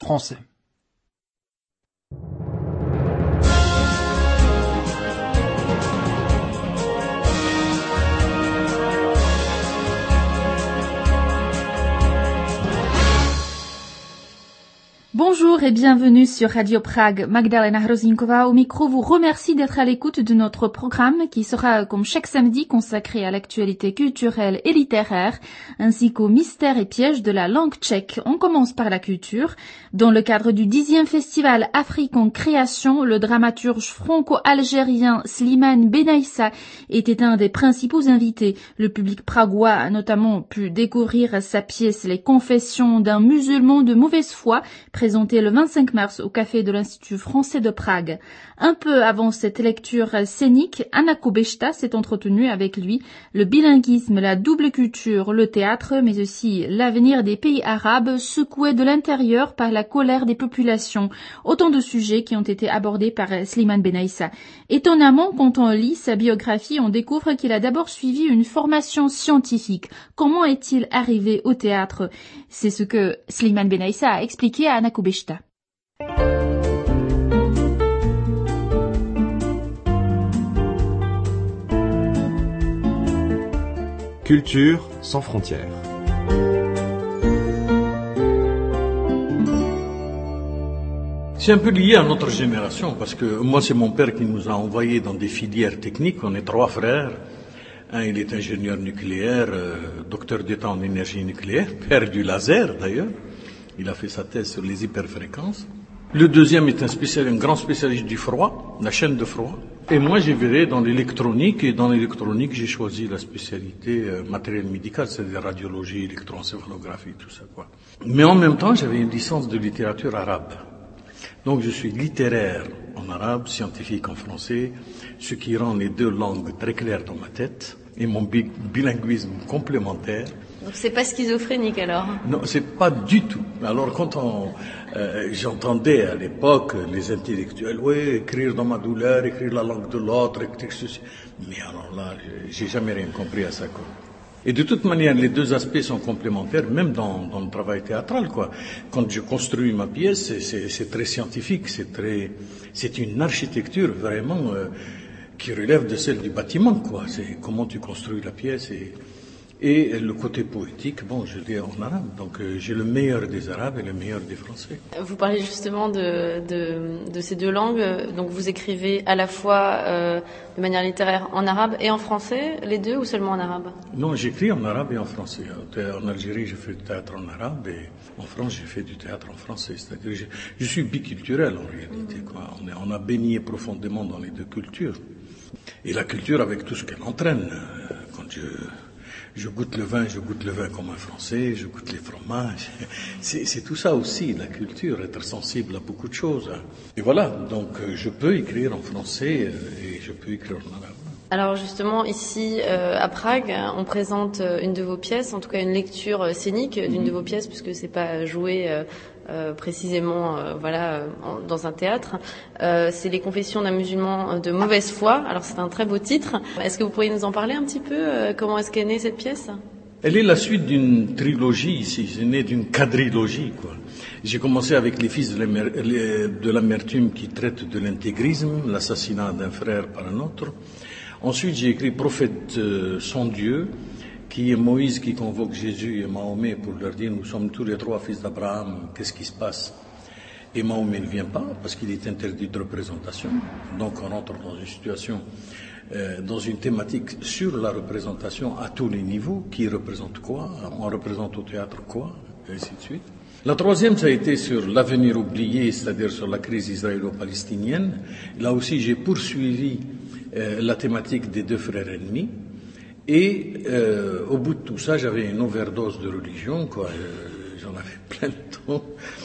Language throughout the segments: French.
français. Bonjour et bienvenue sur Radio Prague. Magdalena Hrozinkova au micro vous remercie d'être à l'écoute de notre programme qui sera comme chaque samedi consacré à l'actualité culturelle et littéraire ainsi qu'aux mystères et pièges de la langue tchèque. On commence par la culture. Dans le cadre du 10e festival Afrique en création, le dramaturge franco-algérien Slimane Benaïssa était un des principaux invités. Le public pragois a notamment pu découvrir sa pièce Les Confessions d'un musulman de mauvaise foi, présenté le 25 mars au café de l'Institut français de Prague. Un peu avant cette lecture scénique, Anna Kubeshta s'est entretenue avec lui. Le bilinguisme, la double culture, le théâtre, mais aussi l'avenir des pays arabes secoués de l'intérieur par la colère des populations. Autant de sujets qui ont été abordés par Slimane Benaïssa. Étonnamment, quand on lit sa biographie, on découvre qu'il a d'abord suivi une formation scientifique. Comment est-il arrivé au théâtre? C'est ce que Slimane Benaïssa a expliqué à Anna Kubeshta. Culture sans frontières. C'est un peu lié à notre génération, parce que moi, c'est mon père qui nous a envoyés dans des filières techniques. On est 3 frères. Un, il est ingénieur nucléaire, docteur d'État en énergie nucléaire, père du laser d'ailleurs. Il a fait sa thèse sur les hyperfréquences. Le deuxième est un grand spécialiste du froid, la chaîne de froid. Et moi, j'ai viré dans l'électronique, et dans l'électronique, j'ai choisi la spécialité matériel médical, c'est-à-dire radiologie, électroencéphalographie, tout ça, quoi. Mais en même temps, j'avais une licence de littérature arabe. Donc, je suis littéraire en arabe, scientifique en français, ce qui rend les deux langues très claires dans ma tête, et mon bilinguisme complémentaire. Donc c'est pas schizophrénique alors? Non, c'est pas du tout. Alors quand j'entendais à l'époque les intellectuels, oui, écrire dans ma douleur, écrire la langue de l'autre, écrire ceci. Mais alors là, j'ai jamais rien compris à ça, quoi. Et de toute manière, les deux aspects sont complémentaires, même dans le travail théâtral, quoi. Quand je construis ma pièce, c'est très scientifique, c'est une architecture vraiment qui relève de celle du bâtiment, quoi. C'est comment tu construis la pièce et le côté poétique, bon, je l'ai en arabe, donc j'ai le meilleur des arabes et le meilleur des français. Vous parlez justement de ces deux langues, donc vous écrivez à la fois de manière littéraire en arabe et en français, les deux, ou seulement en arabe? Non, j'écris en arabe et en français. En Algérie, j'ai fait du théâtre en arabe et en France, j'ai fait du théâtre en français. C'est-à-dire, je suis biculturel en réalité, quoi. On a baigné profondément dans les deux cultures. Et la culture avec tout ce qu'elle entraîne. Quand je goûte le vin comme un Français, je goûte les fromages. C'est tout ça aussi, la culture, être sensible à beaucoup de choses. Et voilà, donc je peux écrire en français et je peux écrire en arabe. Alors justement, ici à Prague, on présente une de vos pièces, en tout cas une lecture scénique d'une de vos pièces, puisque c'est pas joué précisément dans un théâtre. C'est Les Confessions d'un musulman de mauvaise foi. Alors c'est un très beau titre. Est-ce que vous pourriez nous en parler un petit peu? Comment est-ce qu'est née cette pièce? Elle est la suite d'une trilogie ici, c'est né d'une quadrilogie, quoi. J'ai commencé avec Les Fils de l'amertume qui traite de l'intégrisme, l'assassinat d'un frère par un autre. Ensuite, j'ai écrit Prophète sans Dieu, qui est Moïse qui convoque Jésus et Mahomet pour leur dire « Nous sommes tous les 3 fils d'Abraham, qu'est-ce qui se passe ?» Et Mahomet ne vient pas parce qu'il est interdit de représentation. Donc on rentre dans une situation, dans une thématique sur la représentation à tous les niveaux. Qui représente quoi? On représente au théâtre quoi? Et ainsi de suite. La troisième, ça a été sur l'avenir oublié, c'est-à-dire sur la crise israélo-palestinienne. Là aussi, j'ai poursuivi la thématique des 2 frères ennemis. Et au bout de tout ça, j'avais une overdose de religion, quoi. J'en avais plein le temps.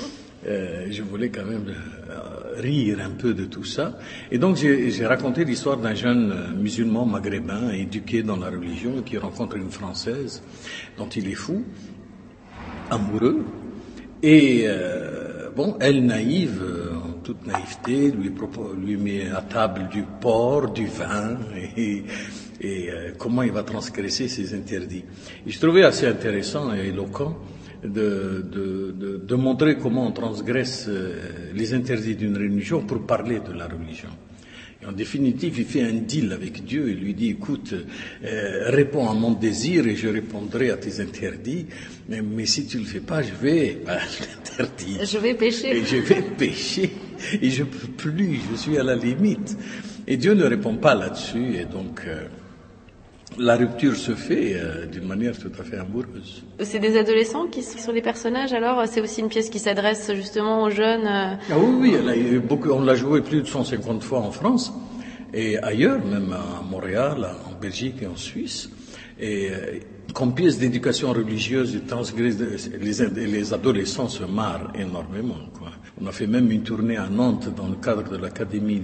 Je voulais quand même rire un peu de tout ça. Et donc j'ai raconté l'histoire d'un jeune musulman maghrébin éduqué dans la religion qui rencontre une Française dont il est fou, amoureux. Et elle naïve, en toute naïveté, lui met à table du porc, du vin et comment il va transgresser ses interdits. Et je trouvais assez intéressant et éloquent de montrer comment on transgresse les interdits d'une religion pour parler de la religion. Et en définitive, il fait un deal avec Dieu. Il lui dit, écoute, réponds à mon désir et je répondrai à tes interdits. Mais si tu le fais pas, je vais l'interdire. Je vais pécher. Et je vais pécher. Et je peux plus. Je suis à la limite. Et Dieu ne répond pas là-dessus. Et donc, la rupture se fait d'une manière tout à fait amoureuse. C'est des adolescents qui sont les personnages, alors c'est aussi une pièce qui s'adresse justement aux jeunes. Ah oui, on l'a joué plus de 150 fois en France et ailleurs, même à Montréal, en Belgique et en Suisse. Et comme pièce d'éducation religieuse, les adolescents se marrent énormément, quoi. On a fait même une tournée à Nantes dans le cadre de l'académie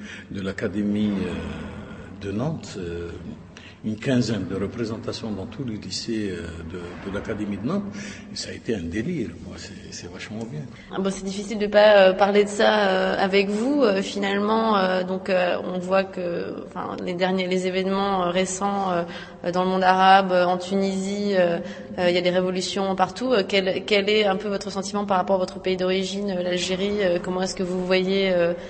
de Nantes. Une quinzaine de représentations dans tous les lycées de l'Académie de Nantes. Et ça a été un délire. Moi, c'est vachement bien. Bon, c'est difficile de pas parler de ça avec vous. Finalement, donc on voit que, enfin, les événements récents dans le monde arabe, en Tunisie, il y a des révolutions partout. Quel est un peu votre sentiment par rapport à votre pays d'origine, l'Algérie? Comment est-ce que vous voyez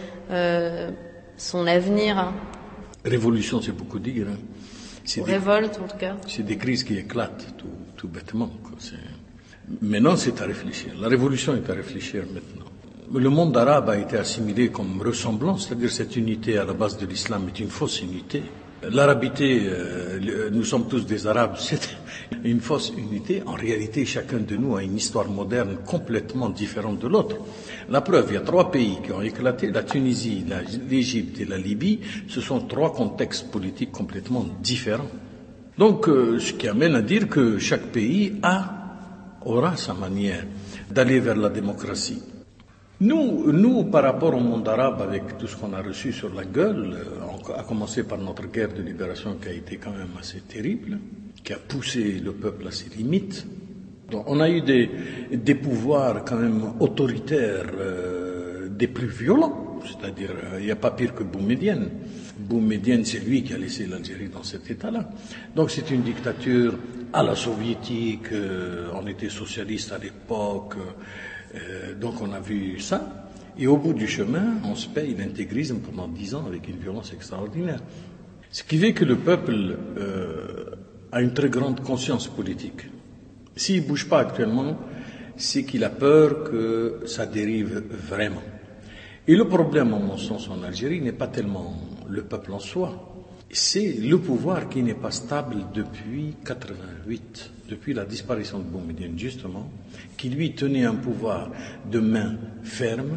son avenir? Révolution, c'est beaucoup dire. Hein. Révolte, en tout cas. C'est des crises qui éclatent, tout bêtement, quoi. Maintenant, c'est à réfléchir. La révolution est à réfléchir maintenant. Le monde arabe a été assimilé comme ressemblant, c'est-à-dire cette unité à la base de l'islam est une fausse unité. L'arabité, nous sommes tous des arabes, c'est une fausse unité. En réalité, chacun de nous a une histoire moderne complètement différente de l'autre. La preuve, il y a 3 pays qui ont éclaté, la Tunisie, l'Égypte et la Libye. Ce sont 3 contextes politiques complètement différents. Donc, ce qui amène à dire que chaque pays aura sa manière d'aller vers la démocratie. Nous, par rapport au monde arabe, avec tout ce qu'on a reçu sur la gueule, à commencer par notre guerre de libération qui a été quand même assez terrible, qui a poussé le peuple à ses limites. Donc, on a eu des pouvoirs quand même autoritaires des plus violents, c'est-à-dire il n'y a pas pire que Boumedienne. Boumedienne, c'est lui qui a laissé l'Algérie dans cet état-là. Donc c'est une dictature à la soviétique, on était socialiste à l'époque, donc on a vu ça. Et au bout du chemin, on se paye l'intégrisme pendant 10 ans avec une violence extraordinaire. Ce qui fait que le peuple a une très grande conscience politique. S'il ne bouge pas actuellement, c'est qu'il a peur que ça dérive vraiment. Et le problème, à mon sens, en Algérie, n'est pas tellement le peuple en soi. C'est le pouvoir qui n'est pas stable depuis 88, depuis la disparition de Boumedienne, justement, qui lui tenait un pouvoir de main ferme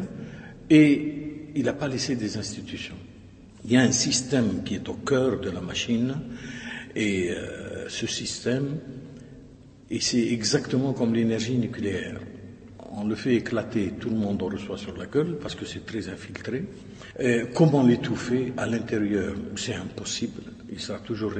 et il n'a pas laissé des institutions. Il y a un système qui est au cœur de la machine et ce système, et c'est exactement comme l'énergie nucléaire. On le fait éclater, tout le monde en reçoit sur la gueule parce que c'est très infiltré. Comment l'étouffer à l'intérieur? C'est impossible. Il sera toujours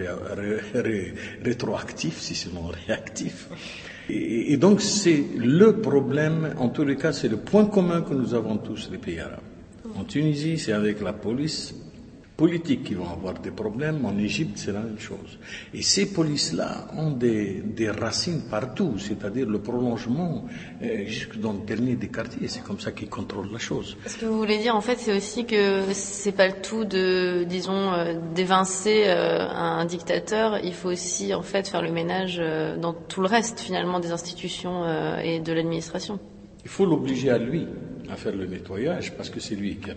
rétroactif, si c'est non réactif. Et donc c'est le problème, en tous les cas, c'est le point commun que nous avons tous les pays arabes. En Tunisie, c'est avec la police politiques qui vont avoir des problèmes. En Égypte, c'est la même chose. Et ces polices-là ont des racines partout, c'est-à-dire le prolongement jusque dans le dernier des quartiers. C'est comme ça qu'ils contrôlent la chose. Ce que vous voulez dire, en fait, c'est aussi que c'est pas le tout de, disons, d'évincer un dictateur. Il faut aussi, en fait, faire le ménage dans tout le reste, finalement, des institutions et de l'administration. Il faut l'obliger à lui à faire le nettoyage parce que c'est lui qui a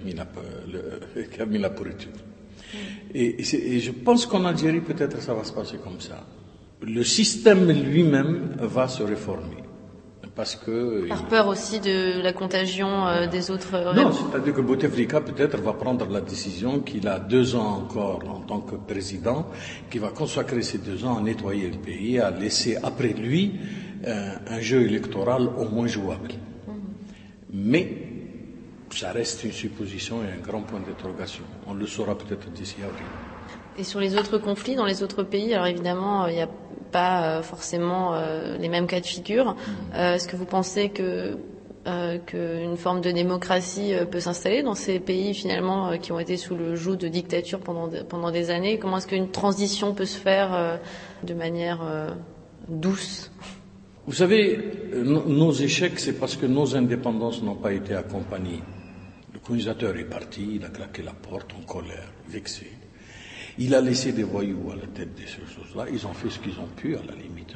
mis la pourriture. Et je pense qu'en Algérie, peut-être, ça va se passer comme ça. Le système lui-même va se réformer. Parce que... Par peur aussi de la contagion des autres... Non, c'est-à-dire que Bouteflika, peut-être, va prendre la décision qu'il a 2 ans encore en tant que président, qu'il va consacrer ces 2 ans à nettoyer le pays, à laisser après lui un jeu électoral au moins jouable. Mais ça reste une supposition et un grand point d'interrogation. On le saura peut-être d'ici avril. Et sur les autres conflits dans les autres pays, alors évidemment, il n'y a pas forcément les mêmes cas de figure. Est-ce que vous pensez qu'une forme de démocratie peut s'installer dans ces pays finalement qui ont été sous le joug de dictature pendant des années? Comment est-ce qu'une transition peut se faire de manière douce? Vous savez, nos échecs, c'est parce que nos indépendances n'ont pas été accompagnées. Le colonisateur est parti, il a claqué la porte en colère, vexé. Il a laissé des voyous à la tête de ces choses-là. Ils ont fait ce qu'ils ont pu, à la limite.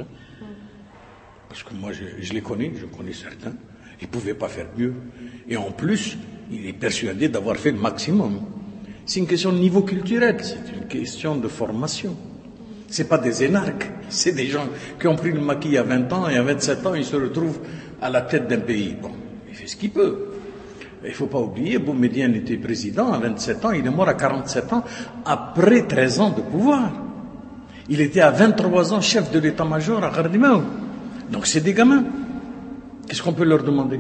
Parce que moi, je les connais, je connais certains. Ils ne pouvaient pas faire mieux. Et en plus, il est persuadé d'avoir fait le maximum. C'est une question de niveau culturel, c'est une question de formation. C'est pas des énarques, c'est des gens qui ont pris le maquis à 20 ans et à 27 ans, ils se retrouvent à la tête d'un pays. Bon, il fait ce qu'il peut. Il ne faut pas oublier, Boumediene était président à 27 ans, il est mort à 47 ans, après 13 ans de pouvoir. Il était à 23 ans chef de l'état-major à Gardimao. Donc c'est des gamins. Qu'est-ce qu'on peut leur demander?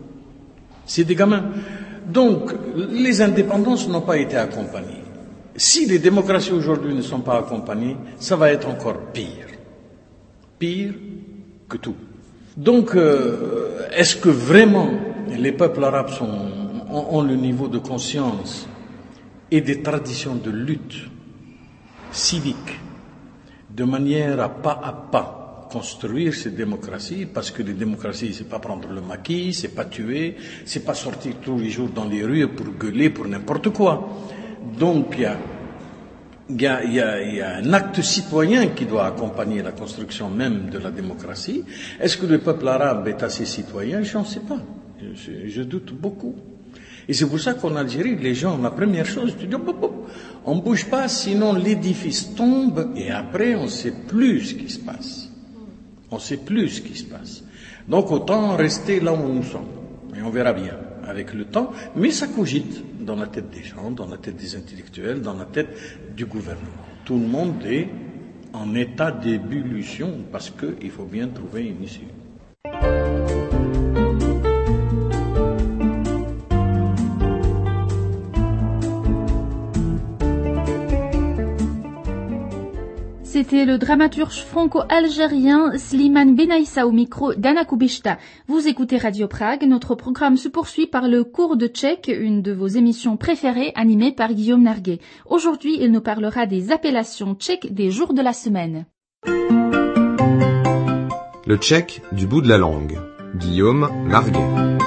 C'est des gamins. Donc, les indépendances n'ont pas été accompagnées. Si les démocraties aujourd'hui ne sont pas accompagnées, ça va être encore pire. Pire que tout. Donc, est-ce que vraiment les peuples arabes ont le niveau de conscience et des traditions de lutte civique de manière à pas construire ces démocraties, parce que les démocraties, c'est pas prendre le maquis, c'est pas tuer, c'est pas sortir tous les jours dans les rues pour gueuler pour n'importe quoi. Donc il y a un acte citoyen qui doit accompagner la construction même de la démocratie. Est-ce que le peuple arabe est assez citoyen? Je n'en sais pas. Je doute beaucoup. Et c'est pour ça qu'en Algérie, les gens, la première chose, tu dis, on ne bouge pas, sinon l'édifice tombe et après on ne sait plus ce qui se passe. On ne sait plus ce qui se passe. Donc autant rester là où nous sommes. Et on verra bien avec le temps, mais ça cogite dans la tête des gens, dans la tête des intellectuels, dans la tête du gouvernement. Tout le monde est en état d'ébullition parce qu'il faut bien trouver une issue. C'était le dramaturge franco-algérien Slimane Benaïssa au micro d'Anna Kubishta. Vous écoutez Radio Prague. Notre programme se poursuit par le cours de tchèque, une de vos émissions préférées animée par Guillaume Narguet. Aujourd'hui, il nous parlera des appellations tchèques des jours de la semaine. Le tchèque du bout de la langue. Guillaume Narguet.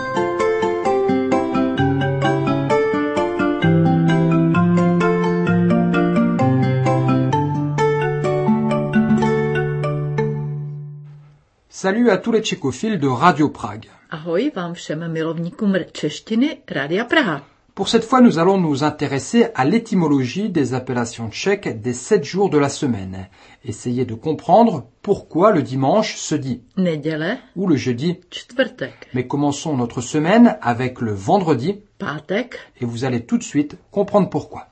Salut à tous les tchécophiles de Radio Prague. Ahoj vám všem milovníkům češtiny Rádia Praha. Pour cette fois, nous allons nous intéresser à l'étymologie des appellations tchèques des 7 jours de la semaine. Essayer de comprendre pourquoi le dimanche se dit neděle ou le jeudi čtvrtek. Mais commençons notre semaine avec le vendredi pátek et vous allez tout de suite comprendre pourquoi.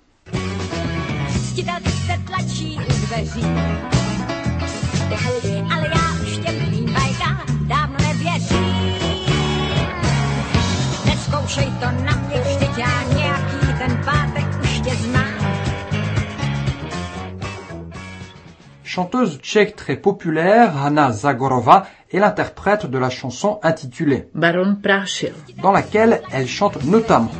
Chanteuse tchèque très populaire, Hana Zagorova est l'interprète de la chanson intitulée Baron Prášil, dans laquelle elle chante notamment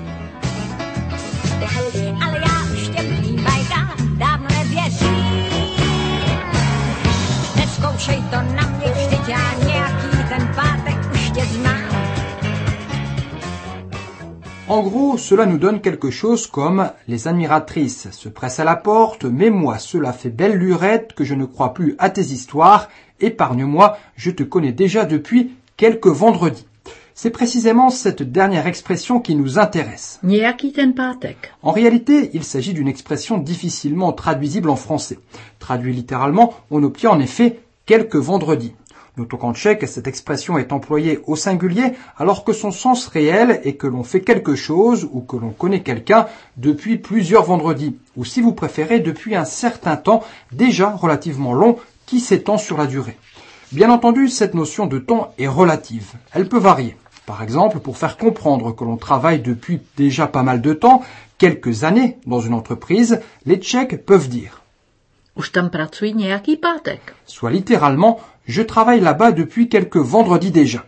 En gros, cela nous donne quelque chose comme « Les admiratrices se pressent à la porte, mais moi, cela fait belle lurette que je ne crois plus à tes histoires. Épargne-moi, je te connais déjà depuis quelques vendredis. » C'est précisément cette dernière expression qui nous intéresse. Nějaký ten pátek. En réalité, il s'agit d'une expression difficilement traduisible en français. Traduit littéralement, on obtient en effet « quelques vendredis ». Notons qu'en tchèque, cette expression est employée au singulier alors que son sens réel est que l'on fait quelque chose ou que l'on connaît quelqu'un depuis plusieurs vendredis, ou si vous préférez, depuis un certain temps déjà relativement long qui s'étend sur la durée. Bien entendu, cette notion de temps est relative. Elle peut varier. Par exemple, pour faire comprendre que l'on travaille depuis déjà pas mal de temps, quelques années dans une entreprise, les Tchèques peuvent dire Už tam pracuji nějaký pátek. Soit littéralement, je travaille là-bas depuis quelques vendredis déjà.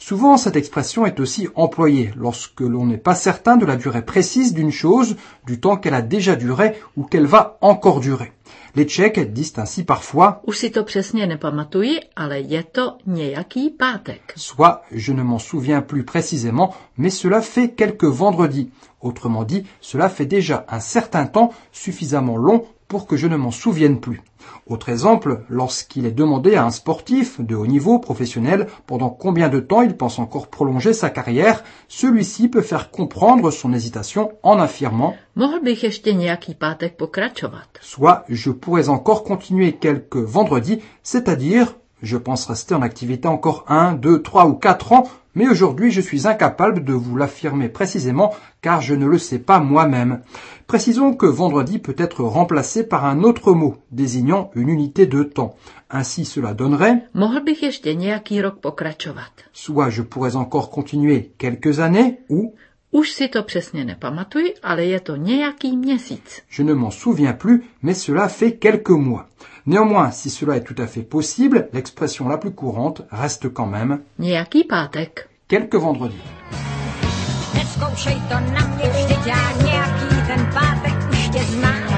Souvent, cette expression est aussi employée lorsque l'on n'est pas certain de la durée précise d'une chose, du temps qu'elle a déjà duré ou qu'elle va encore durer. Les Tchèques disent ainsi parfois Už si to přesně nepamatuji, ale je to nějaký pátek. soit je ne m'en souviens plus précisément, mais cela fait quelques vendredis. Autrement dit, cela fait déjà un certain temps suffisamment long pour que je ne m'en souvienne plus. Autre exemple, lorsqu'il est demandé à un sportif de haut niveau professionnel pendant combien de temps il pense encore prolonger sa carrière, celui-ci peut faire comprendre son hésitation en affirmant Mohl bych ještě nějaký pátek pokračovat. soit je pourrais encore continuer quelques vendredis, c'est-à-dire je pense rester en activité encore 1, 2, 3 ou 4 ans, mais aujourd'hui je suis incapable de vous l'affirmer précisément car je ne le sais pas moi-même. Précisons que vendredi peut être remplacé par un autre mot désignant une unité de temps. Ainsi cela donnerait Mohl bych ještě nějaký rok pokračovat. soit je pourrais encore continuer quelques années ou Už si to přesně nepamatuji, ale je to nějaký měsíc. je ne m'en souviens plus, mais cela fait quelques mois. Néanmoins, si cela est tout à fait possible, l'expression la plus courante reste quand même Nějaký pátek. quelques vendredis. Neskoušej to na mě, vždyť já nějaký ten pátek už tě znám.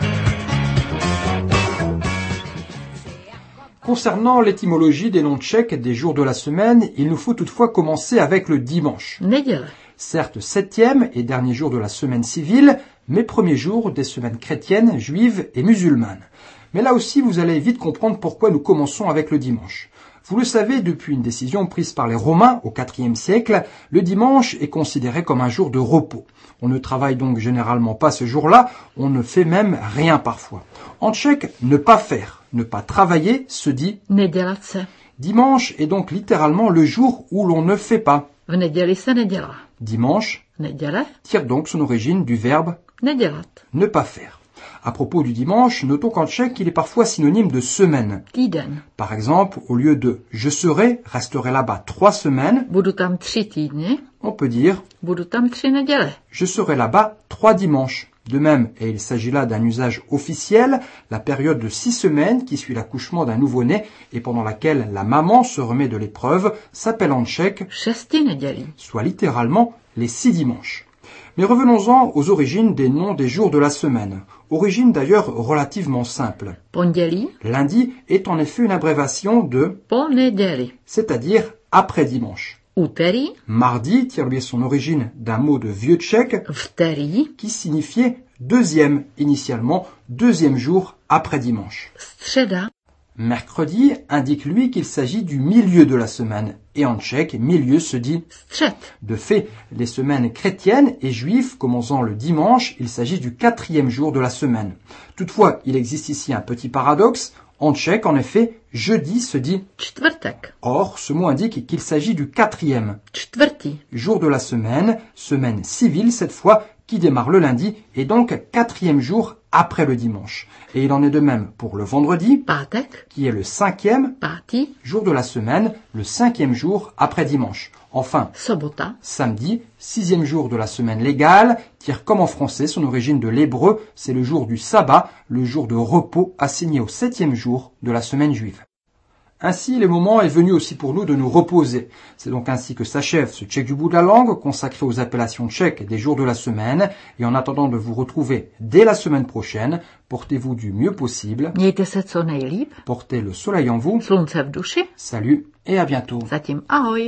Concernant l'étymologie des noms tchèques des jours de la semaine, il nous faut toutefois commencer avec le dimanche. Neděle. Certes 7e et dernier jour de la semaine civile, mais premier jour des semaines chrétiennes, juives et musulmanes. Mais là aussi, vous allez vite comprendre pourquoi nous commençons avec le dimanche. Vous le savez, depuis une décision prise par les Romains au IVe siècle, le dimanche est considéré comme un jour de repos. On ne travaille donc généralement pas ce jour-là, on ne fait même rien parfois. En tchèque, ne pas faire, ne pas travailler se dit Nedělat se. dimanche est donc littéralement le jour où l'on ne fait pas. V neděli se nedělá. Dimanche Neděle. tire donc son origine du verbe Nedělat. ne pas faire. À propos du dimanche, notons qu'en tchèque, il est parfois synonyme de semaine. Týden. Par exemple, au lieu de je serai, resterai là-bas 3 semaines, Budu tam 3 týdny. on peut dire Budu tam 3 neděle. je serai là-bas 3 dimanches. De même, et il s'agit là d'un usage officiel, la période de 6 semaines qui suit l'accouchement d'un nouveau-né et pendant laquelle la maman se remet de l'épreuve s'appelle en tchèque, 6 nedělí. soit littéralement les 6 dimanches. Mais revenons-en aux origines des noms des jours de la semaine. Origine d'ailleurs relativement simple. Pondělí. Lundi est en effet une abréviation de, Po neděli. c'est-à-dire après dimanche. Úterý. Mardi tire lui son origine d'un mot de vieux tchèque Vterý. qui signifiait deuxième, initialement deuxième jour après dimanche. Středa. Mercredi indique lui qu'il s'agit du milieu de la semaine, et en tchèque, milieu se dit Střed. de fait, les semaines chrétiennes et juives commençant le dimanche, il s'agit du 4e jour de la semaine. Toutefois, il existe ici un petit paradoxe. En tchèque, en effet, jeudi se dit Čtvrtek. or, ce mot indique qu'il s'agit du 4e Čtvrtý. jour de la semaine civile cette fois, qui démarre le lundi, et donc 4e jour après le dimanche. Et il en est de même pour le vendredi, Pátek. qui est le 5e Pátý. jour de la semaine, le 5e jour après dimanche. Enfin, Sobota. samedi, 6e jour de la semaine légale, tire comme en français son origine de l'hébreu, c'est le jour du sabbat, le jour de repos assigné au 7e jour de la semaine juive. Ainsi, le moment est venu aussi pour nous de nous reposer. C'est donc ainsi que s'achève ce Tchèque du bout de la langue, consacré aux appellations tchèques des jours de la semaine. Et en attendant de vous retrouver dès la semaine prochaine, portez-vous du mieux possible, Mějte se co nejlíp. portez le soleil en vous. Slunce v duši. Salut et à bientôt. Zatím ahoj.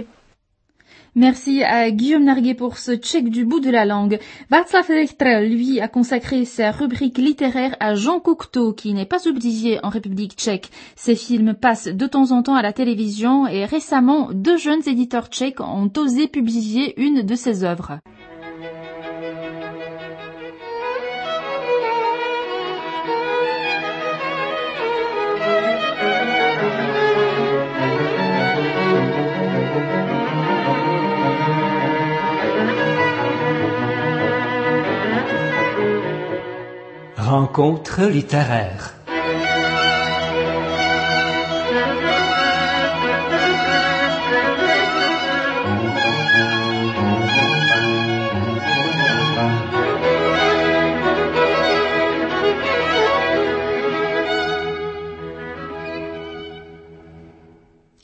Merci à Guillaume Narguet pour ce check du bout de la langue. Václav Richter, lui, a consacré sa rubrique littéraire à Jean Cocteau, qui n'est pas oublié en République tchèque. Ses films passent de temps en temps à la télévision et récemment, 2 jeunes éditeurs tchèques ont osé publier une de ses œuvres. Rencontre littéraire.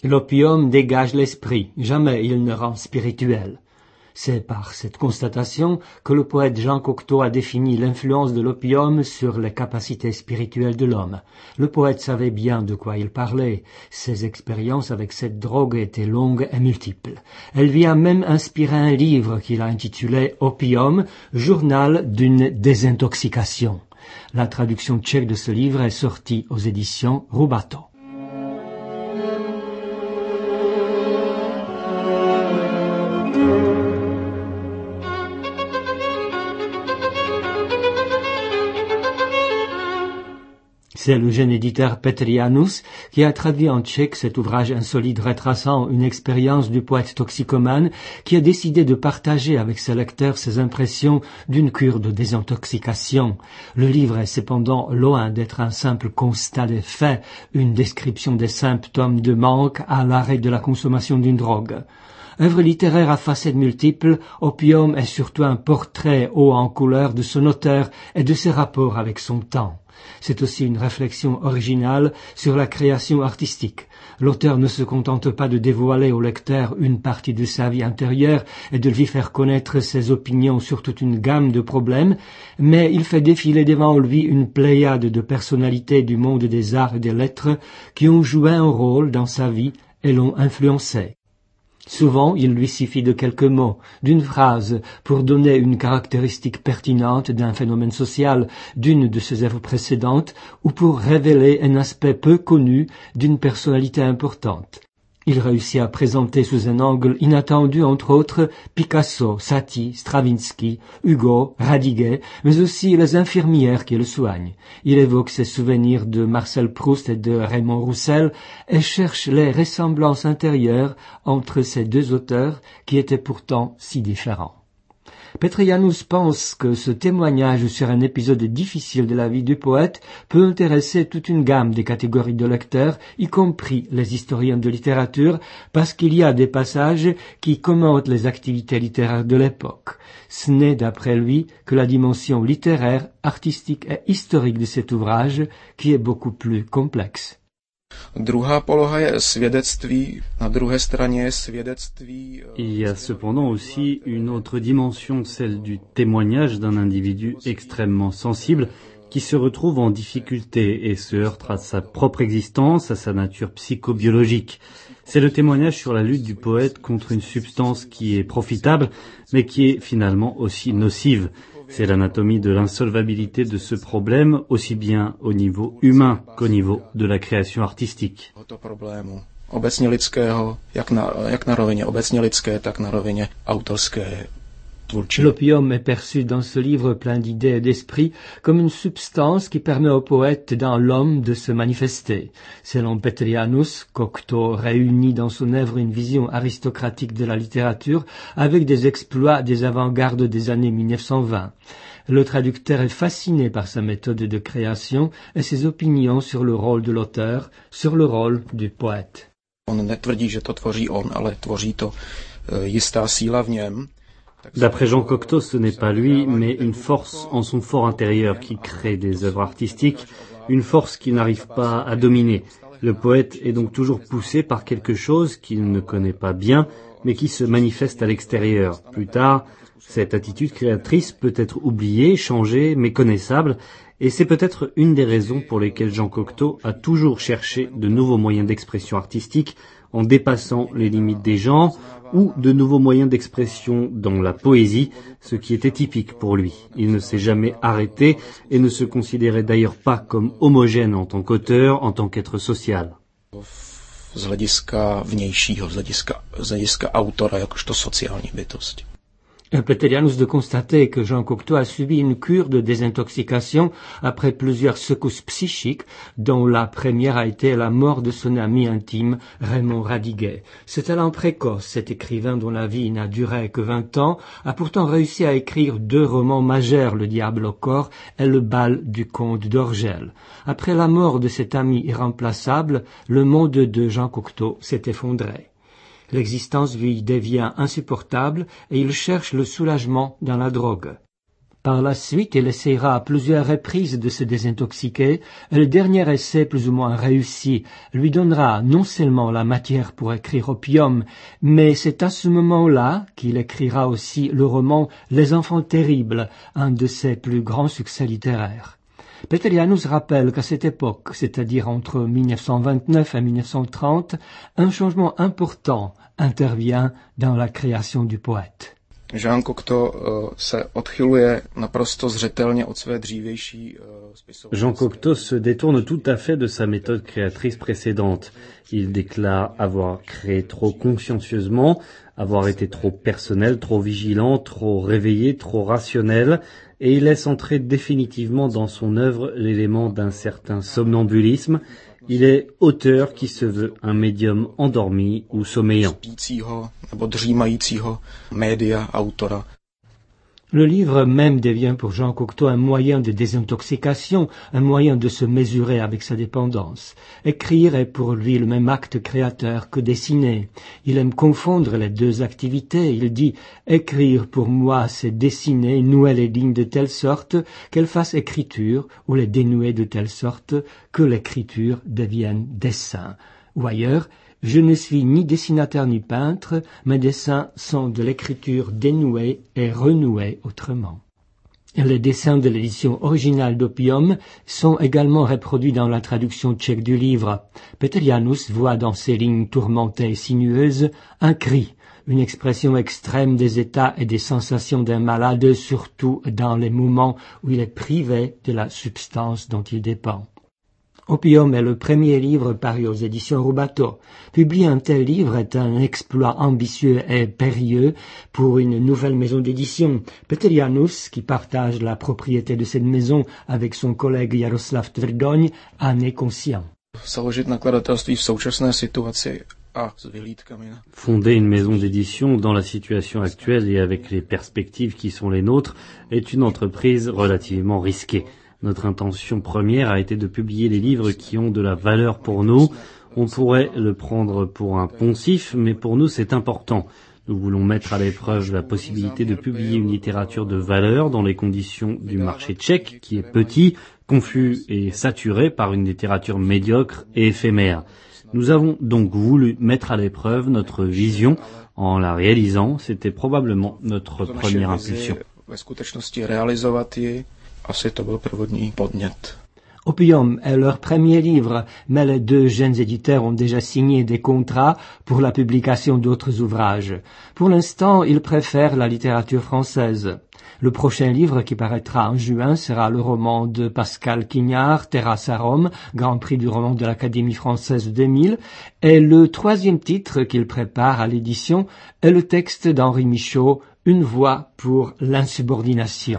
L'opium dégage l'esprit, jamais il ne rend spirituel. C'est par cette constatation que le poète Jean Cocteau a défini l'influence de l'opium sur les capacités spirituelles de l'homme. Le poète savait bien de quoi il parlait. Ses expériences avec cette drogue étaient longues et multiples. Elle lui a même inspiré un livre qu'il a intitulé Opium, journal d'une désintoxication. La traduction tchèque de ce livre est sortie aux éditions Rubato. C'est le jeune éditeur Petr Janus qui a traduit en tchèque cet ouvrage insolite retraçant une expérience du poète toxicomane qui a décidé de partager avec ses lecteurs ses impressions d'une cure de désintoxication. Le livre est cependant loin d'être un simple constat des faits, une description des symptômes de manque à l'arrêt de la consommation d'une drogue. Œuvre littéraire à facettes multiples, Opium est surtout un portrait haut en couleur de son auteur et de ses rapports avec son temps. C'est aussi une réflexion originale sur la création artistique. L'auteur ne se contente pas de dévoiler au lecteur une partie de sa vie intérieure et de lui faire connaître ses opinions sur toute une gamme de problèmes, mais il fait défiler devant lui une pléiade de personnalités du monde des arts et des lettres qui ont joué un rôle dans sa vie et l'ont influencé. Souvent, il lui suffit de quelques mots, d'une phrase, pour donner une caractéristique pertinente d'un phénomène social d'une de ses œuvres précédentes ou pour révéler un aspect peu connu d'une personnalité importante. Il réussit à présenter sous un angle inattendu, entre autres, Picasso, Satie, Stravinsky, Hugo, Radiguet, mais aussi les infirmières qui le soignent. Il évoque ses souvenirs de Marcel Proust et de Raymond Roussel et cherche les ressemblances intérieures entre ces deux auteurs qui étaient pourtant si différents. Petr Janus pense que ce témoignage sur un épisode difficile de la vie du poète peut intéresser toute une gamme des catégories de lecteurs, y compris les historiens de littérature, parce qu'il y a des passages qui commentent les activités littéraires de l'époque. Ce n'est, d'après lui, que la dimension littéraire, artistique et historique de cet ouvrage qui est beaucoup plus complexe. Il y a cependant aussi une autre dimension, celle du témoignage d'un individu extrêmement sensible qui se retrouve en difficulté et se heurte à sa propre existence, à sa nature psychobiologique. C'est le témoignage sur la lutte du poète contre une substance qui est profitable, mais qui est finalement aussi nocive. C'est l'anatomie de l'insolvabilité de ce problème, aussi bien au niveau humain qu'au niveau de la création artistique. Obecně lidského, jak na rovině obecně lidské, tak na rovině autorské. L'opium est perçu dans ce livre plein d'idées et d'esprit comme une substance qui permet au poète dans l'homme de se manifester. Selon Petr Janus, Cocteau réunit dans son œuvre une vision aristocratique de la littérature avec des exploits des avant-gardes des années 1920. Le traducteur est fasciné par sa méthode de création et ses opinions sur le rôle de l'auteur, sur le rôle du poète. On netvrdí, že to tvoří on, ale tvoří to jistá síla v něm. D'après Jean Cocteau, ce n'est pas lui, mais une force en son fort intérieur qui crée des œuvres artistiques, une force qu'il n'arrive pas à dominer. Le poète est donc toujours poussé par quelque chose qu'il ne connaît pas bien, mais qui se manifeste à l'extérieur. Plus tard, cette attitude créatrice peut être oubliée, changée, méconnaissable, et c'est peut-être une des raisons pour lesquelles Jean Cocteau a toujours cherché de nouveaux moyens d'expression artistique en dépassant les limites des genres ou de nouveaux moyens d'expression dans la poésie, ce qui était typique pour lui. Il ne s'est jamais arrêté et ne se considérait d'ailleurs pas comme homogène en tant qu'auteur, en tant qu'être social. Z hlediska vnějšího, z hlediska autora jakožto sociální bytost. Petr Janus de constater que Jean Cocteau a subi une cure de désintoxication après plusieurs secousses psychiques, dont la première a été la mort de son ami intime, Raymond Radiguet. Ce talent précoce, cet écrivain dont la vie n'a duré que 20 ans, a pourtant réussi à écrire 2 romans majeurs, Le diable au corps et Le bal du comte d'Orgel. Après la mort de cet ami irremplaçable, le monde de Jean Cocteau s'est effondré. L'existence lui devient insupportable et il cherche le soulagement dans la drogue. Par la suite, il essaiera à plusieurs reprises de se désintoxiquer, et le dernier essai plus ou moins réussi lui donnera non seulement la matière pour écrire Opium, mais c'est à ce moment-là qu'il écrira aussi le roman Les Enfants terribles, un de ses plus grands succès littéraires. Peter Janus rappelle qu'à cette époque, c'est-à-dire entre 1929 et 1930, un changement important intervient dans la création du poète. Jean Cocteau se odchyluje naprosto zřetelně od své dřívější spisovací. Jean Cocteau se détourne tout à fait de sa méthode créatrice précédente. Il déclare avoir créé trop consciencieusement, avoir été trop personnel, trop vigilant, trop réveillé, trop rationnel, et il laisse entrer définitivement dans son œuvre l'élément d'un certain somnambulisme. Il est auteur qui se veut un médium endormi ou sommeillant. Le livre même devient pour Jean Cocteau un moyen de désintoxication, un moyen de se mesurer avec sa dépendance. Écrire est pour lui le même acte créateur que dessiner. Il aime confondre les deux activités. Il dit « Écrire pour moi, c'est dessiner, nouer les lignes de telle sorte qu'elles fassent écriture ou les dénouer de telle sorte que l'écriture devienne dessin. » Ou ailleurs, je ne suis ni dessinateur ni peintre, mes dessins sont de l'écriture dénouée et renouée autrement. Les dessins de l'édition originale d'Opium sont également reproduits dans la traduction tchèque du livre. Peter Janus voit dans ces lignes tourmentées et sinueuses un cri, une expression extrême des états et des sensations d'un malade, surtout dans les moments où il est privé de la substance dont il dépend. Opium est le premier livre paru aux éditions Rubato. Publier un tel livre est un exploit ambitieux et périlleux pour une nouvelle maison d'édition. Peter Janus, qui partage la propriété de cette maison avec son collègue Jaroslav Tvrdoň, en est conscient. Fonder une maison d'édition dans la situation actuelle et avec les perspectives qui sont les nôtres est une entreprise relativement risquée. Notre intention première a été de publier les livres qui ont de la valeur pour nous. On pourrait le prendre pour un poncif, mais pour nous c'est important. Nous voulons mettre à l'épreuve la possibilité de publier une littérature de valeur dans les conditions du marché tchèque, qui est petit, confus et saturé par une littérature médiocre et éphémère. Nous avons donc voulu mettre à l'épreuve notre vision en la réalisant. C'était probablement notre première impulsion. Opium est leur premier livre, mais les deux jeunes éditeurs ont déjà signé des contrats pour la publication d'autres ouvrages. Pour l'instant, ils préfèrent la littérature française. Le prochain livre qui paraîtra en juin sera le roman de Pascal Quignard, Terrasse à Rome, Grand Prix du roman de l'Académie française 2000, et le troisième titre qu'il prépare à l'édition est le texte d'Henri Michaud, Une voix pour l'insubordination.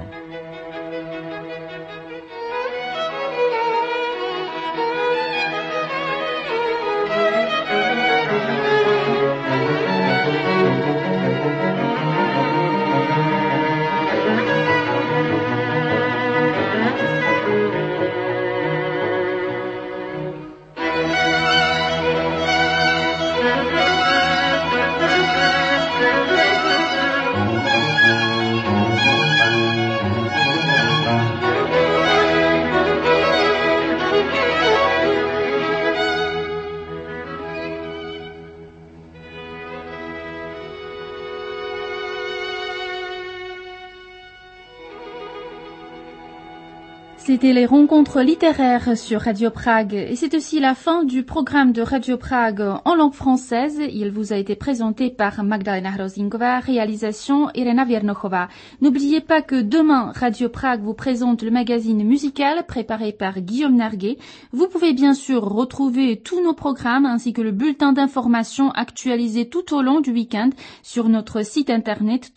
C'était les rencontres littéraires sur Radio Prague et c'est aussi la fin du programme de Radio Prague en langue française. Il vous a été présenté par Magdalena Hrozinkova, réalisation Irena Viernochova. N'oubliez pas que demain, Radio Prague vous présente le magazine musical préparé par Guillaume Narguet. Vous pouvez bien sûr retrouver tous nos programmes ainsi que le bulletin d'information actualisé tout au long du week-end sur notre site internet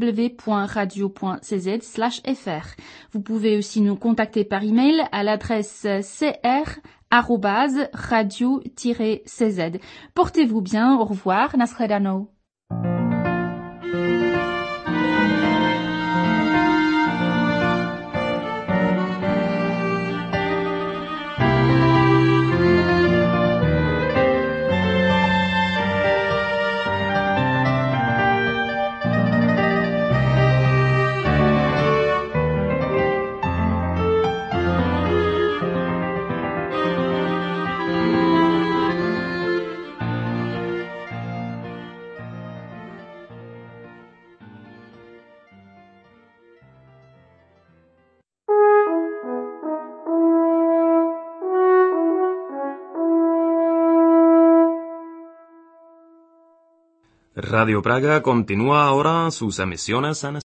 www.radio.cz/fr. Vous pouvez aussi nous contacter par email à l'adresse cr@radio-cz. Portez-vous bien, au revoir, Nashledanou. Radio Praga continúa ahora sus emisiones en